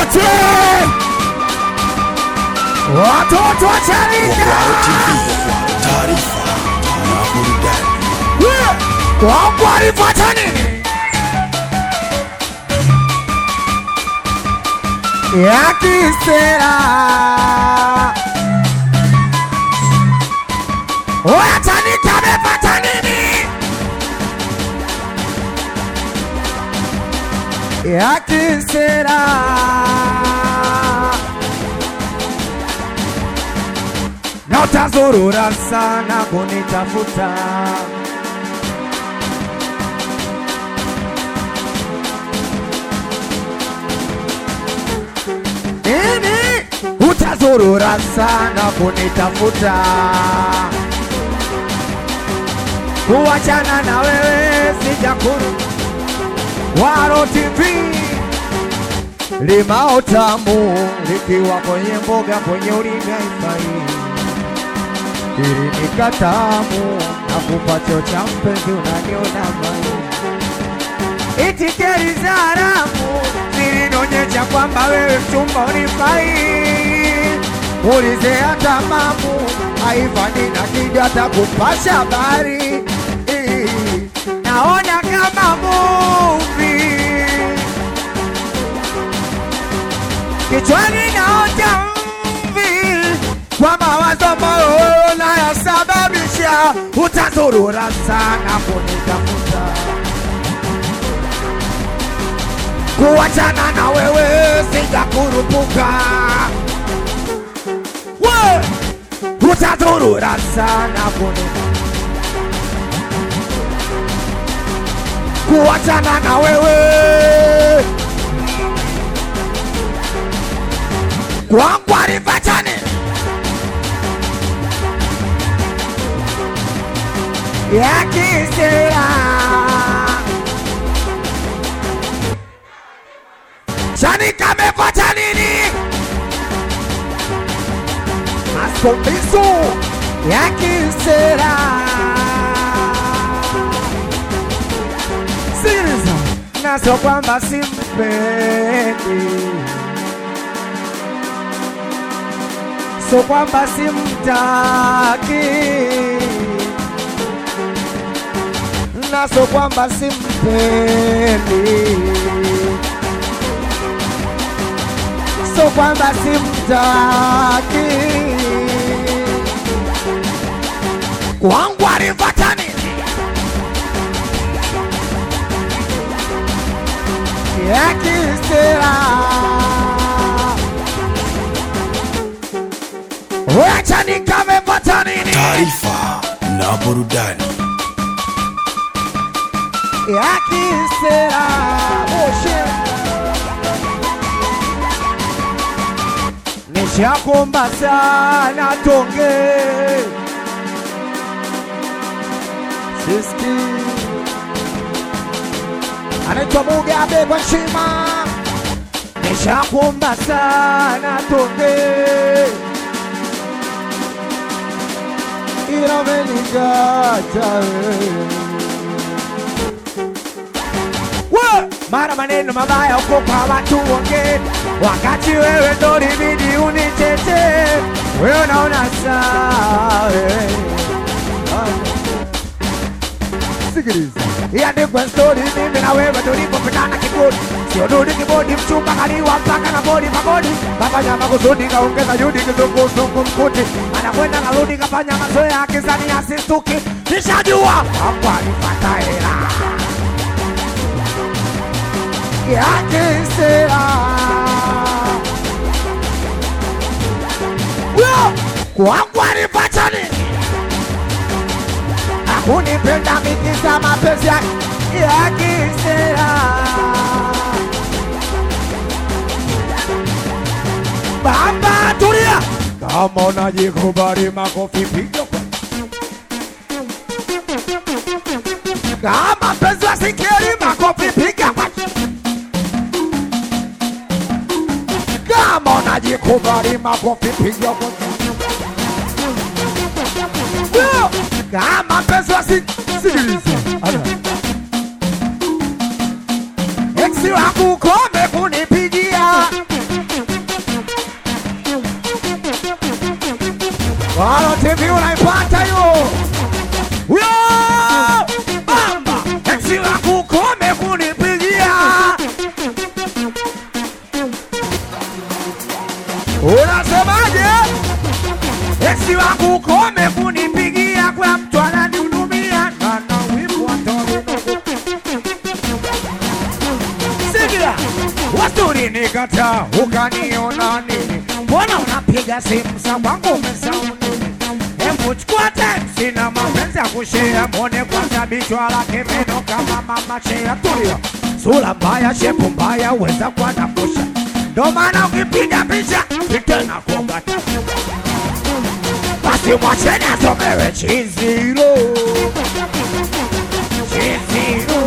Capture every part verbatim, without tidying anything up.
wote watoto wa Chanika taarifa na burudani kwa kuarifa nini ya kisera oya Chanika amepata nini ya kisera na utazurura sana kunitafuta nini utazurura sana kunitafuta kuachana na wewe sijakuru Waro T V limao tamu likiwa kwenye mboga kwenye ulimi haifai ili nikatamu na kupacho cha mpenzi unaniona mai itikeri za haramu zilinonyesha kwamba wewe mchumba unifai ulize hata mamu haifani na kidi hata kupasha habari naona kama movie kichwani naota mvi kwa mawazo ambayo unayasababisha utazurura sana kunitafuta kuachana na wewe sijakurupuka we utazurura sana kunitafuta kuachana na wewe kwangu alifatani ya kisera Chanika amepata nini masombiso ya kisera na sio kwamba simpendi, sio kwamba simtaki, na sio kwamba simpendi, sio kwamba simtaki. Kwangu alifatani ya kisera wacha nikamepata nini taarifa na burudani ya kisera oshe nishakomba sana tonge siski anaitwa Mugabe kwa shima nishakuomba sana tonge ila umenikacha wewe mara maneno mabaya uko kwa watu wengine wakati wewe ndo libidi unitete wewe unaona sawa sikiliza iandikwe story mimi na wewe tulipopendana kibodi sio dudi kibodi mchumba kaliwa mpaka na bodi pagodi kafanya makusudi kaongeza juhudi kizunguzungu mkuti anakwenda karudi kafanya mazoea akizani asistuki nishajua hapo alipata hela yake sera kwangu alipata nini kunipenda mikisa mapenzi ya kisera bamba tulia kama unajikubali makofi piga kama penzi wasikeri makofi piga kama unajikubali makofi piga kama pesa sikiliza eksi wako kome kunipigia Eksi wangu kome kunipigia kwa mtu ananihudumia na na wivu atorino. Sikia, wasturi nikata ukaniona nini? Mbona unapiga simu za wangu umesauni? Hebu chukua taxi na mapenzi ya kushare. Mwone kwanza bichwa lake meno kama mama shea. Tulia, sura mbaya, shepu mbaya, weza kwa nakusha. Ndo maana ukipiga picha, itena kongata. Basi mwacheni asomewe chiziro. Chiziro.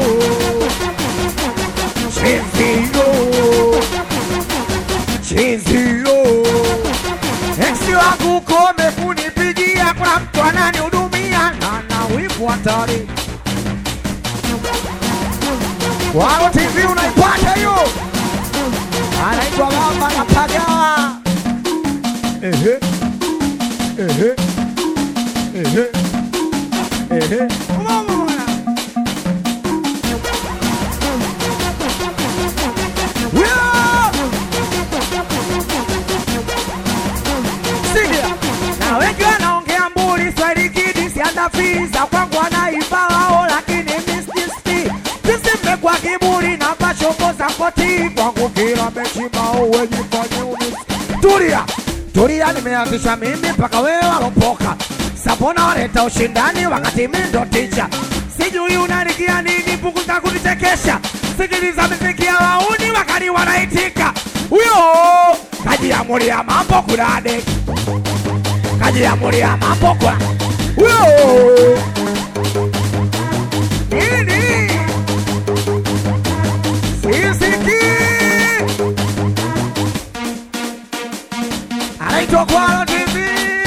Chiziro. Chiziro. Eksi wangu kome kunipigia kuna mtu ananihudumia na na wivu hatari. Wao T V unaipata hiyo. Anaitwa Mama na Pagawa. Ehe. Ehe. Ehe. Ehe. Mama mwana. Wia! Sikia. Na wengi wanaongea mburi Swahili kidi sianda fiza kwangu wanaiba wao lakini mististi. Sisi mmekuwa kiburi na pashoko za koti kwangu kila mechi mao wejifanye umisi. Tulia. Tulia nimeanzisha mimi mpaka wewe walopoka. Sapona waleta ushindani wakati mimi ndo teacher. Sijui unanikia nini punguza kunichekesha. Sikiliza muziki ya wauni wakati wanaitika. Uyo kaji ya muri ya mambo kurade. Kaji ya muri ya mambo kwa. Uyo nini sisiki anaitwa Kwalo T V.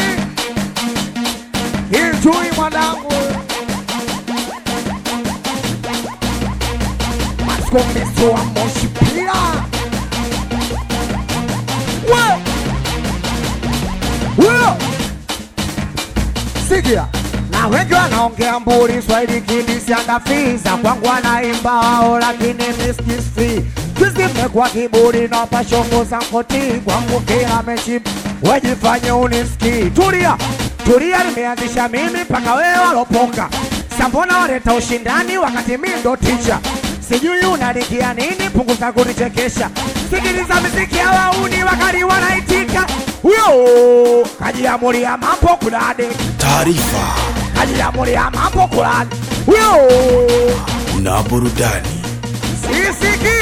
Hii mwanangu Maskomiso wa Moshi pia. Wow! Wow! Sikia, na wengi wanaongea mburi Swahili kidi sianda fiza kwangu wanaimba wao lakini miskisi. Sisi mmekuwa kiburi na pashongo za koti kwangu kila mechi wajifanye uniski. Tulia, tulia nimeanzisha mimi mpaka wewe walopoka. Sambona waleta ushindani wakati mimi ndo teacher. Sijui unanikia nini punguza kunichekesha. Sikiliza muziki ya wauni wakati wanaitika. Uyo kaji ya muri ya mambo kulade. Taarifa Kaji ya muri ya mambo kulade. Uyo na burudani. sisiki.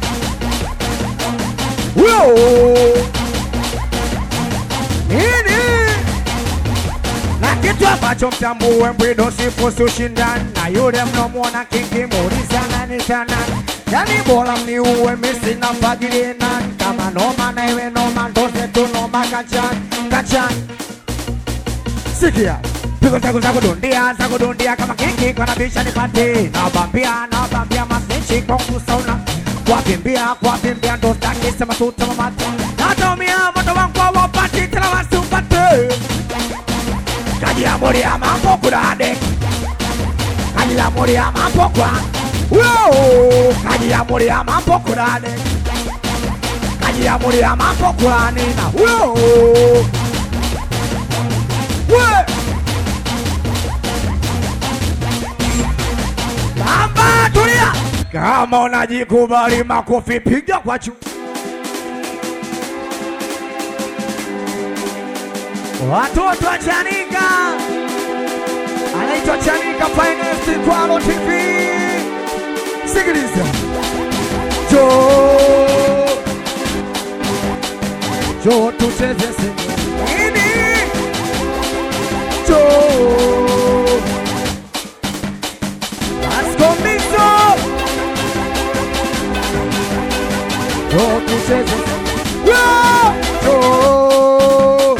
Uyo nini na kitu ambacho mtambue mbwido sifusi ushindani. Na yule mnomwona kingi muuliza nani sana. Yani bora mniuwe misi na mfagilie nani. Kama noma na iwe noma ndoze tu noma kachani kachani. Sikia pigo zako zako dundia zako dundia kama kingi kwa nabisha nipate. Na bambia na bambia masenchi kwa kusauna. Kwa bimbia kwa bimbia ndo staki sema tuta mamata. Natomia moto wangu wapati tila wasupate. Kaji ya muri ya mambo kurade. Kaji ya muri ya mambo kwa. Wow! Kaji ya muri ya mambo kurade. Kaji ya muri ya mambo kurani na. Wow! Wow! Bamba tulia. Kama unajikubali makofi piga kwa chu. Watoto wa Chanika. Anaitwa Chanika Finest Kwalo T V. Sikiliza. Jo Jo tucheze nini? Jo Maskomiso. Jo tucheze. Jo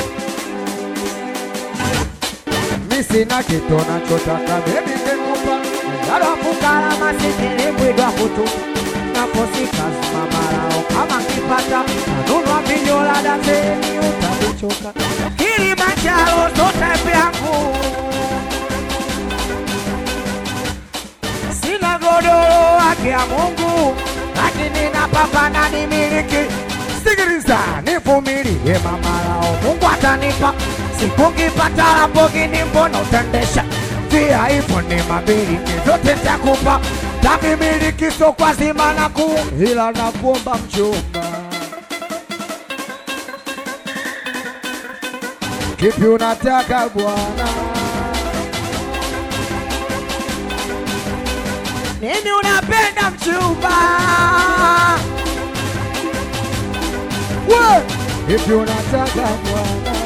sina kitu nachotaka baby nikupa. Ngalo fukara masikini mwidwa kutu. Naposika mamarao kama kipata. Nanunua vinyola dazeni utabichoka. Kilimanjaro zote vyangu. godoro wake ya Mungu, lakini napambana nimiliki. Sikiliza, nivumilie mama lao, Mungu atanipa. Siku ngipata Lamborghini mbona utendesha? Via hivyo ni mabiliki zote nitakupa. Takimiliki so kwa zima na ku, ila nakuomba mchumba. Kipi unataka bwana? Nini unapenda mchumba? We! Kipi unataka bwana?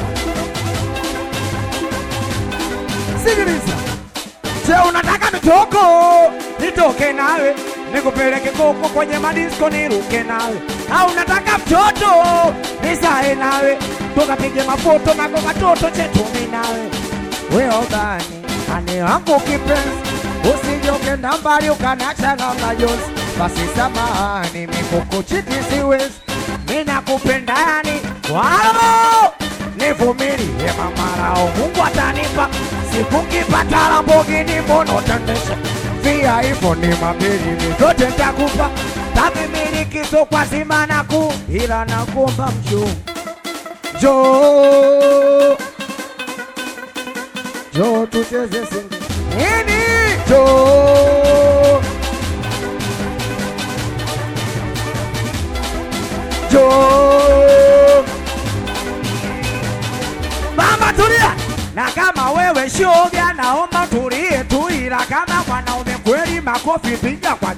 Sikiliza. Je, unataka mitoko? Nitoke nawe, nikupeleke koko kwenye madisko niruke nawe. Au unataka mtoto? Nisae nawe, tukapige mafoto na kwa matoto chetu mimi nawe. Wewe bani, ani wangu kipenzi, usijoke nambari ukanacha na majonzi. Basi samahani, mikukuchiti siwezi, mimi nakupenda yani. Wao! Nivumilie mama lao, Mungu atanipa. Siku ngipata Lamborghini mbona utendesha? Via hivyo ni mabiliki zote nitakupa. Takimiliki so kwa zima na ku, ila nakuomba mchumba. Jo Jo tucheze singi. Nini? Jo Jo Mama tulia. Na kama wewe shoga naomba tulie tu, ila kama mwanaume kweli makofi piga kwa.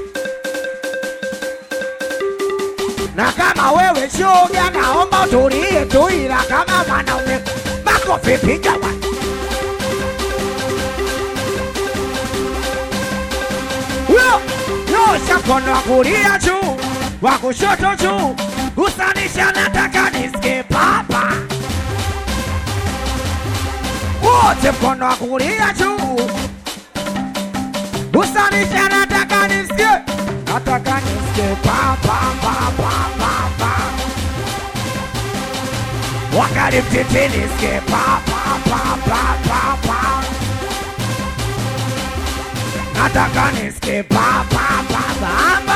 Na kama wewe shoga naomba tulie tu, ila kama mwanaume makofi piga kwa. Yo, yo shakono wa kulia juu, wa kushoto juu, gusanisha nataka nisikie papa. Wote mkono wa kulia juu, gusanisha nataka nisikie, nataka nisikie papa papa papa. Wakati mtiti nisikie papa papa papa. Nataka nisikie papa papa.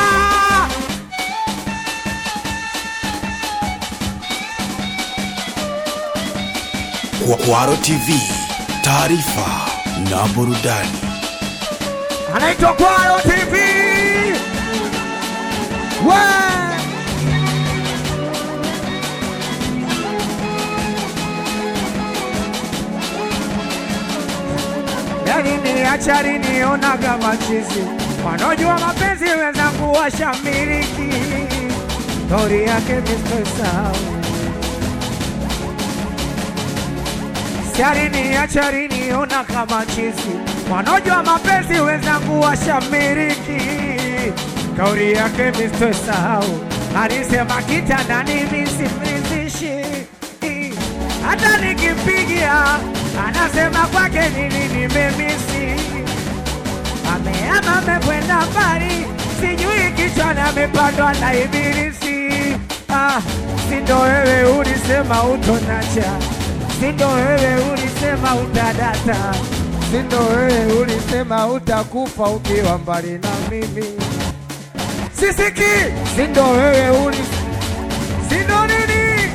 Kwaro T V, taarifa na burudani. Anaitwa Kwaro T V. We! Yani ni achari niona kama chizi, wanojua mapenzi wenzangu washamiriki. Tori yake misesao, Achari ni achari niona kama chizi, wanojua mapenzi wenzangu washamiriki. Kauri yake misto sahau, alisema kitandani misimrizishi. Hata nikipigia, anasema kwake nini nimemisi. Ameama amekwenda mbali, sijui kichwani amepandwa na ibilisi. Ah, sindo wewe ulisema utonacha, sindo wewe ulisema utadata, sindo wewe ulisema utakufa ukiwa mbali na mimi. Sisiki, sindo wewe ulisema, sindo nini,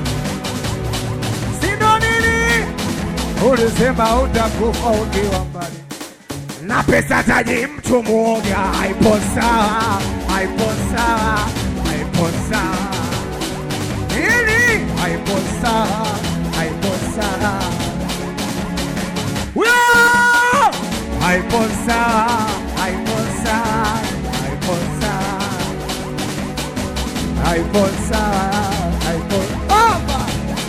sindo nini, ulisema utakufa ukiwa mbali. Na pesa taji mtu mwoga, haipo sawa, haipo sawa, haipo sawa. Nini? Haipo sawa, haipo sawa. Woo! Haipo sawa, haipo sawa, haipo sawa. Haipo sawa, haipo sawa.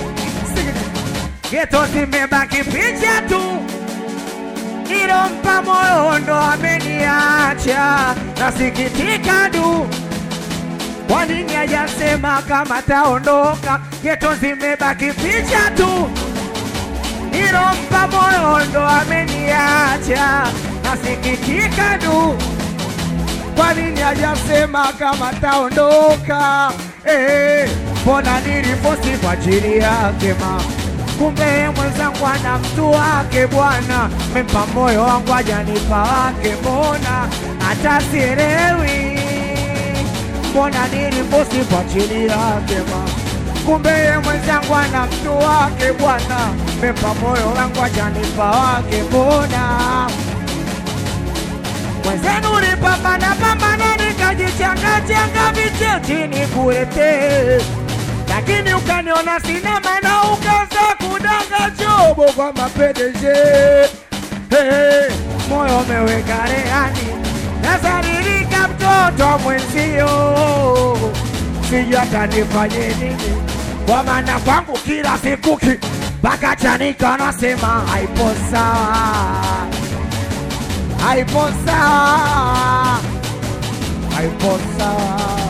Geto zimebaki picha tu, nilompa moyo ndo ameniacha. Nasikitika du, kwa nini hajasema kama taondoka? Geto zimebaki picha tu, nilompa moyo ndo ameniacha. Nasikitika du, kwa nini hajasema kama taondoka? Eh, mbona nilifosi kwa ajili yake ma, kumbe mwenzangu ana mtu wake bwana. Mempa moyo wangu hajanipa wake, mbona hata sielewi. nilipona niliposi kwa chini yake mama. Kumbe ye mwenzangu ana mtu wake bwana, mepa moyo wangu ajanipa wake mbona. Mwenzenu ulipambana pambana nikajichanga changa viche chini kulete, lakini ukaniona sina maana ukaanza kudanga chobo kwa mapendeje. Hey, moyo umeweka rehani nasaririka mtoto mwenzio, sijui hata nifanye nini, kwa maana kwangu kila sikuki mpaka chanika nasema haipo sawa, haipo sawa, haipo sawa.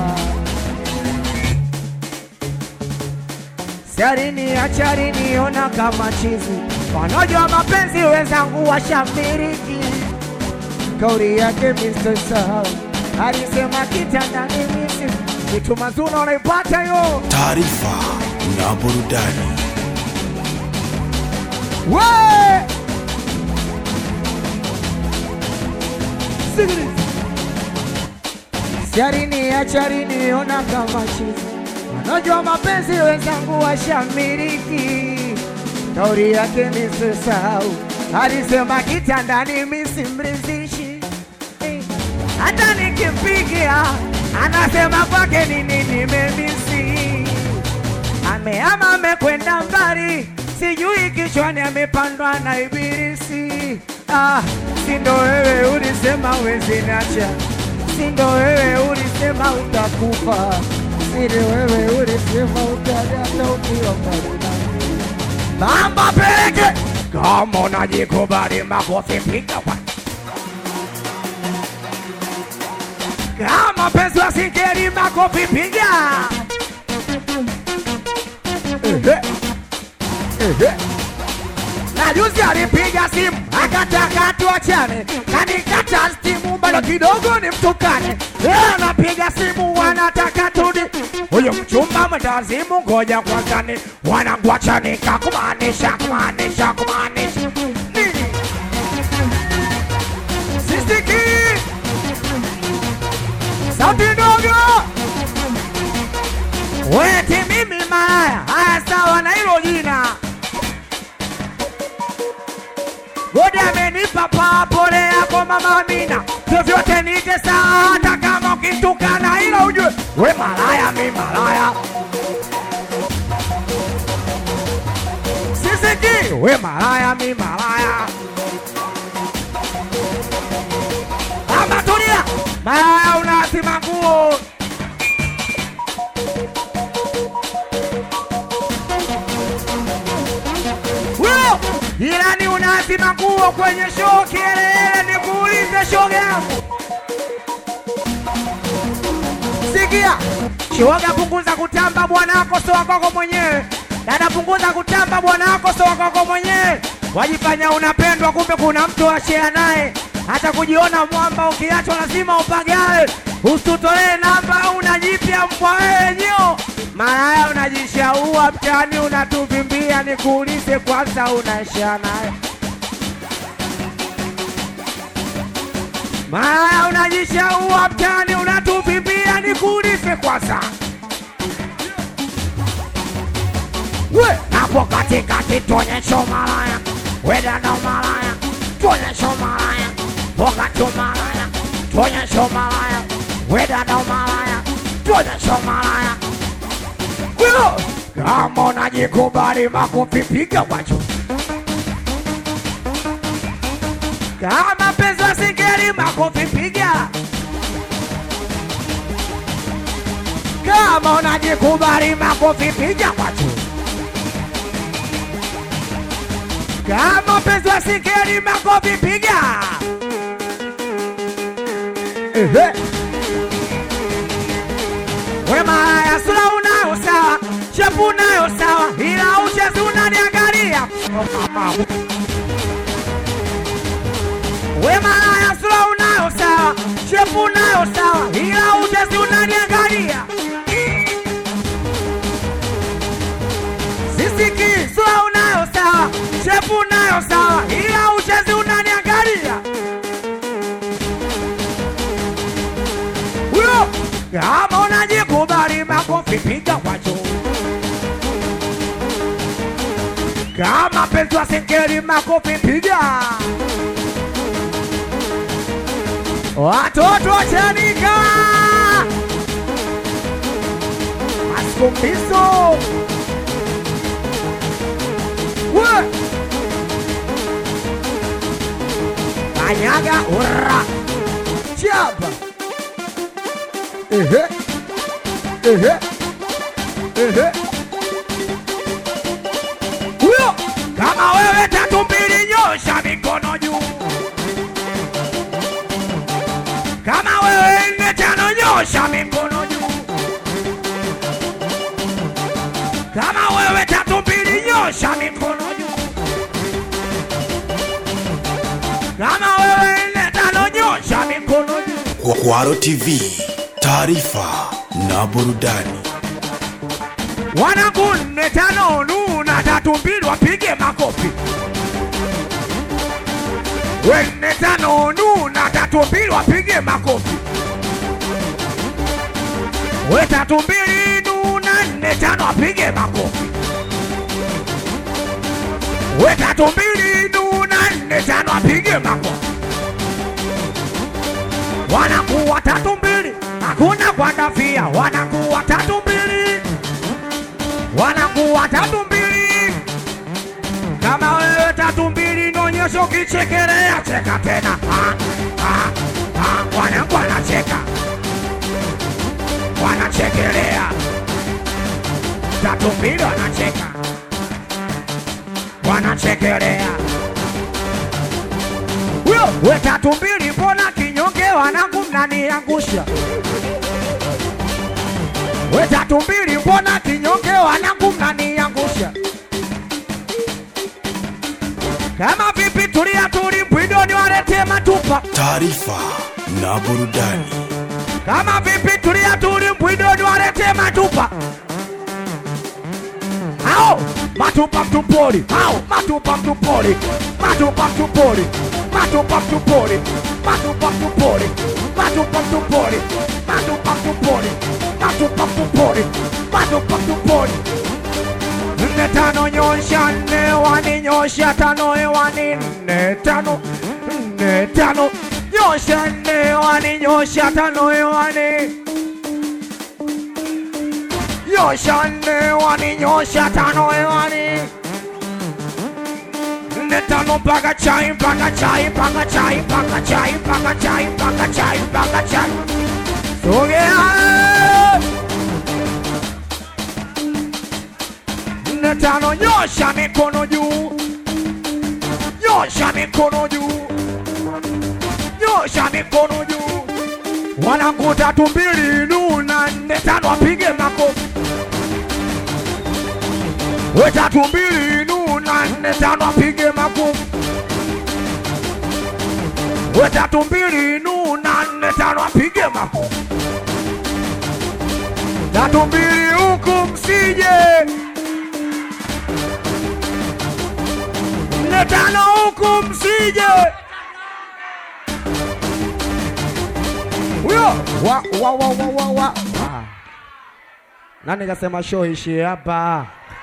Siarini acharini ona kama chizi, wanajua mapenzi wenzangu washamiriki. Kauri yake mister Sahau alisema kitandani misi kitu mazuri unaipata yo. Taarifa na burudani. We Sigrid siarini acharini ona kama chizi, wanajua mapenzi wenzangu washamiriki. Kauri yake mister Sahau alisema kitandani misi mrizishi, hata nikimpigia anasema kwake nini nimemisi. Ameama amekwenda mbali, sijui kichwani amepandwa na ibilisi. Ah, sindo wewe ulisema wezi nacha, sindo wewe ulisema utakufa, sindo wewe ulisema utadata ukiwa mbali nami. Mamba peleke kama unajikubali makofi piga kwa kama penzi wa singeli makofi piga. Ehe ehe, na juzi alipiga simu akataka tuachane, kanikata simu bado kidogo ni mtukane. Leo anapiga simu wanataka tudi, huyo mchumba mwendazimu ngoja kwanza ni wanangu achanika, kumaanisha kumaanisha kumaanisha nini? Sisiki sauti ndogo weti mimi malaya. Haya sawa na hilo jina, Godi amenipa papole yako mama Amina, vyovyote nite sawa hata kama ukitukana hilo ujue we malaya mi malaya. Sisiki we malaya mi malaya. Ama tulia malaya unasima nguo. Woo! Jirani unasima nguo kwenye show kielele, nikuulize shoga yangu. Sikia, shoga punguza kutamba bwana wako soa kwako mwenyewe. Dada punguza kutamba bwana wako soa kwako mwenyewe. Wajifanya unapendwa kumbe kuna mtu ashare naye. Hata kujiona mwamba ukiachwa lazima upagae. Usitutolee namba unajipia mbwa wewe nyeo. Malaya unajishaua mtaani unatuvimbia, nikuulize kwanza unashare naye. Malaya unajishaua mtaani unatuvimbia, nikuulize kwanza. We hapo katikati tuonyesho malaya, weda na malaya, tuonyesho malaya, wakati malaya, tuonyesho malaya, weda na malaya, tuonyesho malaya. Wilo kama unajikubali makofi piga wacho. Kama penzi wa singeli makofi piga. Kama unajikubali makofi piga wacho. Kama penzi wa singeli makofi piga. Ehe. We malaya sura unayo sawa, shepu unayo sawa, ila uchezi unaniangalia. We malaya sura unayo sawa, shepu unayo sawa, ila uchezi unaniangalia. Sisiki sura unayo sawa, shepu unayo sawa, ila uchezi unaniangalia. Uyo Kama unajikubali makofi piga kwa juu. Kama penzi wa singeli makofi piga. Watoto wa Chanika Maskumbiso we Kanyaga ura Chapa Ehe Ehe Ehe Uyo kama wewe tatu mbili nyosha mikono juu. Kama wewe nne tano nyosha mikono juu. Kama wewe tatu mbili nyosha mikono juu. Kama wewe nne tano nyosha mikono juu. Kwaro T V, taarifa na burudani. Wanangu nne tano nuna tatu mbili wapige makofi. Wene tano nuna tatu mbili wapige makofi. We tatu mbili nuna nne tano wapige makofi. We tatu mbili nuna nne tano wapige makofi. Wanakuwa tatu mbili hakuna kuandafia. Wanakuwa tatu mbili. Wanakuwa tatu mbili. Kama wewe tatu mbili nonyesho kichekelea cheka tena. Ha ha ha wanaku wanacheka. Wanachekelea. Tatu mbili wanacheka. Wanachekelea. Uyo we tatu mbili mbona kinyonge wanangu mnaniangusha. We tatu mbili mbona kinyonge wanangu mnaniangusha. Kama vipi tulia tuli mpidoni walete matupa. Taarifa na burudani. Kama vipi tulia tuli mpidoni walete matupa. Hao matupa mtupoli. Hao matupa mtupoli. Matupa mtupoli. Matupa mtupoli. Matupa mtupoli. Matupa mtupoli. Matupa mtupoli. Matupa mtupoli. Matupa mtupoli. Nne tano nyosha nne wani nyosha tano hewani. Nne tano nne tano nyosha nne wani nyosha tano hewani. Nyosha nne wani nyosha tano hewani. Nne tano mpaka chai mpaka chai mpaka chai mpaka chai mpaka chai mpaka chai mpaka chai. Sogea nne tano nyosha mikono juu. Nyosha mikono juu. Nyosha mikono juu. Wanangu tatu mbili nuna nne tano wapige makofi. We tatu mbili nuna nne tano wapige makofi. We tatu mbili nuna nne tano wapige makofi. Tatu mbili huku msije. Nne tano huku msije. Uyo wa wa wa wa wa wa. Nani kasema show ishi hapa?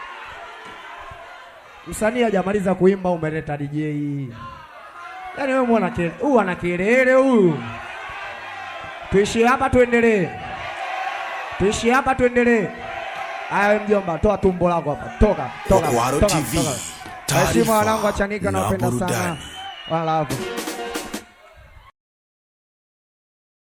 Msanii hajamaliza kuimba umeleta D J. Yaani wewe muona kile, huyu ana kelele huyu. Tuishi hapa tuendelee. Tuishi hapa tuendelee. Aya mjomba, toa tumbo lako hapa. Toka, toka. Kwaro T V. Heshima wanangu wa Chanika na wapenda sana. Wala hapo.